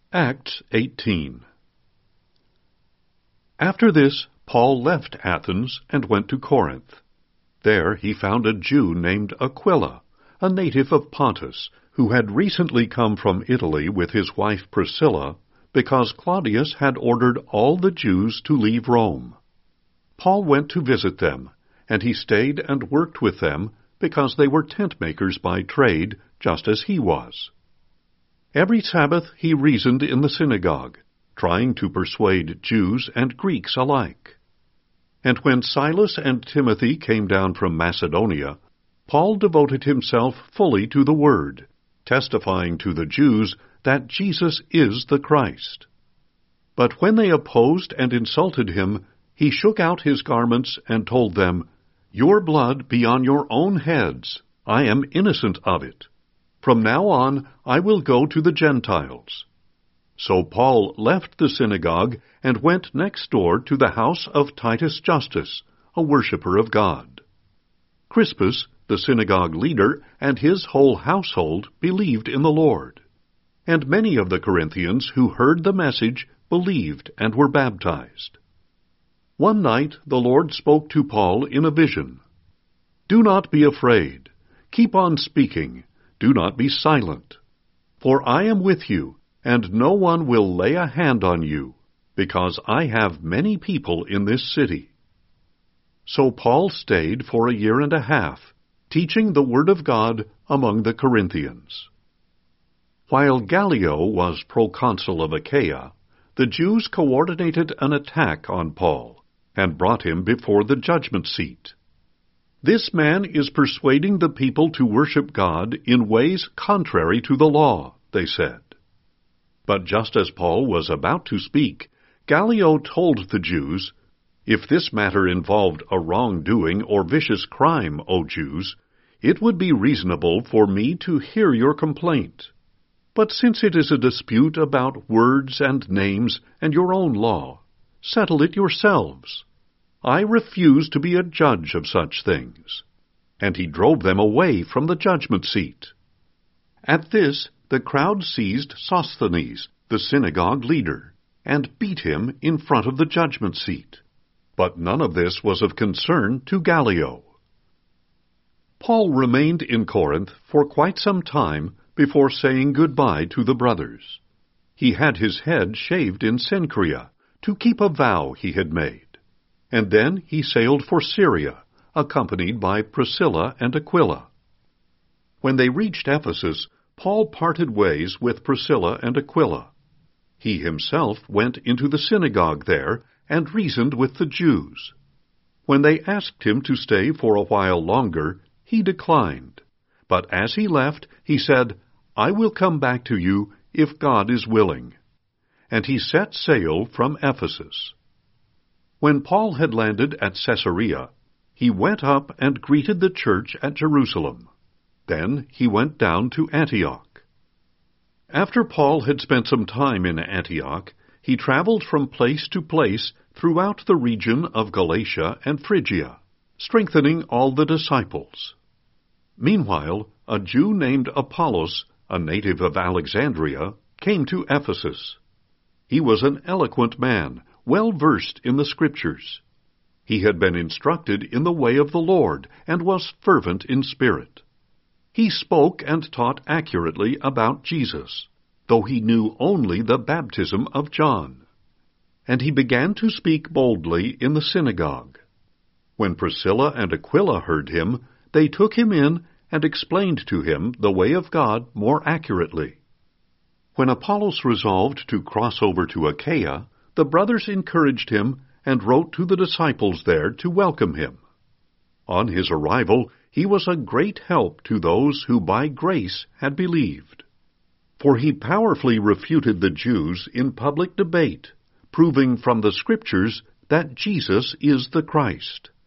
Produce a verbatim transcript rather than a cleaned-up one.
Acts eighteen. After this, Paul left Athens and went to Corinth. There he found a Jew named Aquila, a native of Pontus, who had recently come from Italy with his wife Priscilla, because Claudius had ordered all the Jews to leave Rome. Paul went to visit them, and he stayed and worked with them, because they were tent-makers by trade, just as he was. Every Sabbath he reasoned in the synagogue, trying to persuade Jews and Greeks alike. And when Silas and Timothy came down from Macedonia, Paul devoted himself fully to the word, testifying to the Jews that Jesus is the Christ. But when they opposed and insulted him, he shook out his garments and told them, "Your blood be on your own heads. I am innocent of it. From now on I will go to the Gentiles." So Paul left the synagogue and went next door to the house of Titus Justus, a worshipper of God. Crispus, the synagogue leader, and his whole household believed in the Lord. And many of the Corinthians who heard the message believed and were baptized. One night the Lord spoke to Paul in a vision. "Do not be afraid. Keep on speaking. Do not be silent. For I am with you, and no one will lay a hand on you, because I have many people in this city." So Paul stayed for a year and a half, teaching the word of God among the Corinthians. While Gallio was proconsul of Achaia, the Jews coordinated an attack on Paul and brought him before the judgment seat. "This man is persuading the people to worship God in ways contrary to the law," they said. But just as Paul was about to speak, Gallio told the Jews, "If this matter involved a wrongdoing or vicious crime, O Jews, it would be reasonable for me to hear your complaint. But since it is a dispute about words and names and your own law, settle it yourselves. I refuse to be a judge of such things." And he drove them away from the judgment seat. At this, the crowd seized Sosthenes, the synagogue leader, and beat him in front of the judgment seat. But none of this was of concern to Gallio. Paul remained in Corinth for quite some time before saying goodbye to the brothers. He had his head shaved in Cenchrea to keep a vow he had made. And then he sailed for Syria, accompanied by Priscilla and Aquila. When they reached Ephesus, Paul parted ways with Priscilla and Aquila. He himself went into the synagogue there and reasoned with the Jews. When they asked him to stay for a while longer, he declined. But as he left, he said, "I will come back to you if God is willing." And he set sail from Ephesus. When Paul had landed at Caesarea, he went up and greeted the church at Jerusalem. Then he went down to Antioch. After Paul had spent some time in Antioch, he traveled from place to place throughout the region of Galatia and Phrygia, strengthening all the disciples. Meanwhile, a Jew named Apollos, a native of Alexandria, came to Ephesus. He was an eloquent man, well versed in the Scriptures. He had been instructed in the way of the Lord, and was fervent in spirit. He spoke and taught accurately about Jesus, though he knew only the baptism of John. And he began to speak boldly in the synagogue. When Priscilla and Aquila heard him, they took him in and explained to him the way of God more accurately. When Apollos resolved to cross over to Achaia, the brothers encouraged him and wrote to the disciples there to welcome him. On his arrival, he was a great help to those who by grace had believed. For he powerfully refuted the Jews in public debate, proving from the Scriptures that Jesus is the Christ.